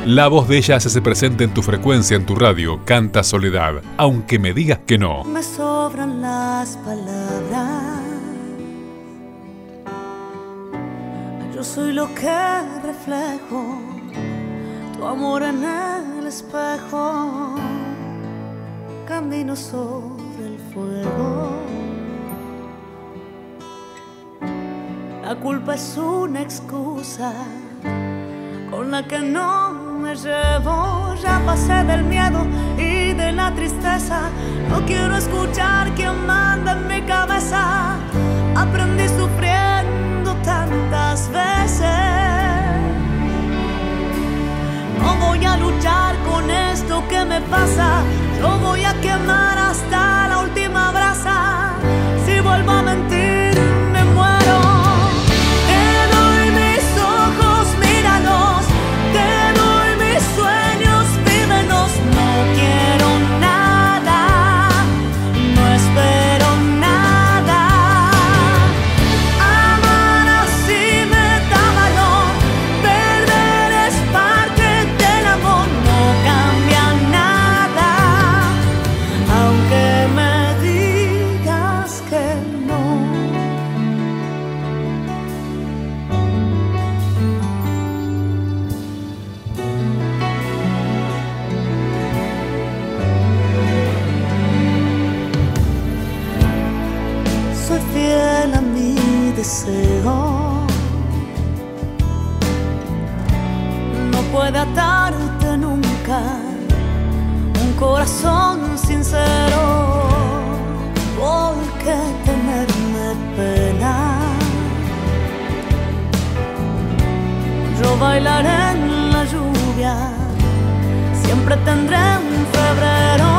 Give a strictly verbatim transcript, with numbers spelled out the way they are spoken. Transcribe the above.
La voz de ella se hace presente en tu frecuencia, en tu radio. Canta Soledad, aunque me digas que no. Me sobran las palabras. Yo soy lo que reflejo, tu amor en el espejo. Camino sobre el fuego. La culpa es una excusa con la que no me llevo. Ya pasé del miedo y de la tristeza. No quiero escuchar quién manda en mi cabeza. Aprendí sufriendo tantas veces. No voy a luchar con esto que me pasa. Yo voy a quemar hasta la última brasa. Si vuelvo a mentir, me muero. Te doy mis ojos, míralos. Te doy mis sueños, vívelos. No quiero nada, no espero nada. Amar así me da valor. Perder es parte del amor. No cambia nada, aunque me digas que no. Soy fiel a mi deseo. No puede atarte nunca un corazón sincero. ¿Por qué tenerme pena? Yo bailaré en la lluvia, siempre tendré un febrero.